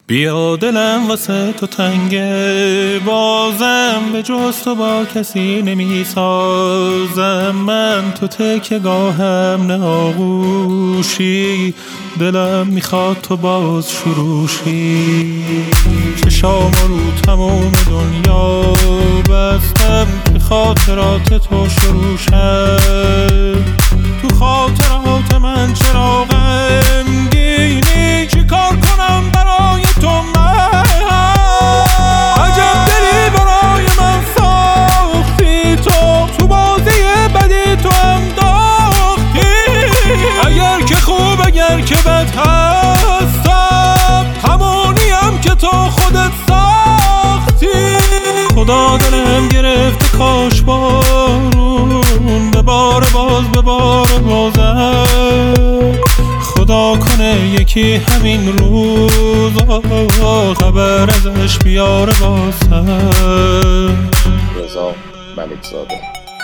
بیا دلم واسه تو تنگه، بازم به جز تو با کسی نمی سازم. من تو تکیه‌گاهم نه آغوشی، دلم میخواد تو باز شروشی. چشام رو تموم دنیا بستم که خاطرات تو شروع شد. تو خاطرات من چرا غمگینی؟ چی کار کنم برای تو من؟ عجب دلی برای من ساختی تو بازی بدی تو انداختی. اگر که خوب اگر که بد هستم، همونیم که تو خودت ساختی. خدا دلم گرفت کاش بارون بباره باز بباره بازم. خدا کنه یکی همین روزا خبر ازش بیاره بازم. رضا ملکزاده.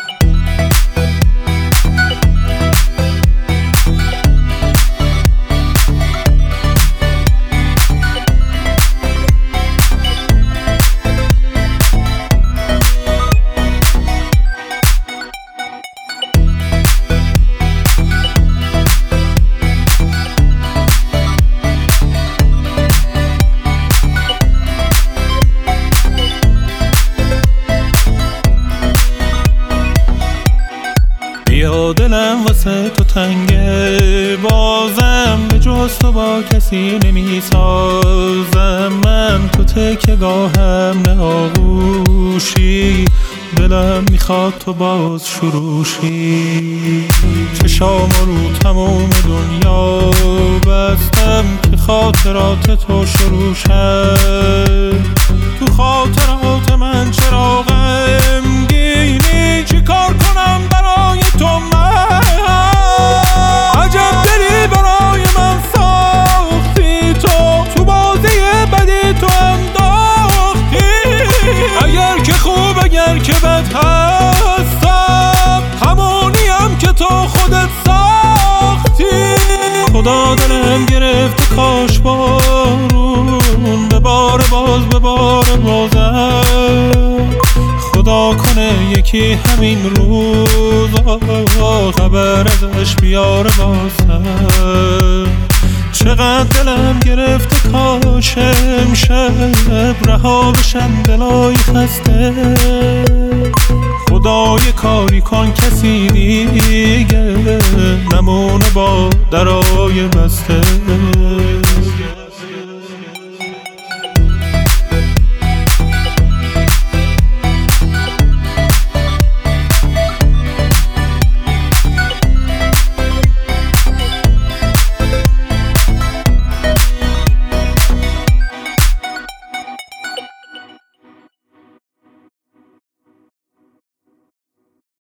بیا دلم واسه تو تنگه، بازم به جز تو با کسی نمی سازم. من تو تکیه‌گاهم نه آغوشی، دلم میخواد تو باز شروشی. چشام رو تموم دنیا بستم که خاطرات تو شروع شد. تو خاطرات من چرا غمگینی؟ چی کار کنم برای تو من؟ عجب دلی برای من ساختی تو بازی بدی تو انداختی. اگر که خوب اگر که بد هستم، همونیم که تو خودت ساختی. خدا دلم گرفت کاش بارون بباره باز بباره بازم. خدا کنه یکی همین روزا خبر ازش بیاره بازم. چقدر دلم گرفته کاش امشب رها بشم دلای خسته. خدای کاری کن کسی دیگه نمونه با درای بسته.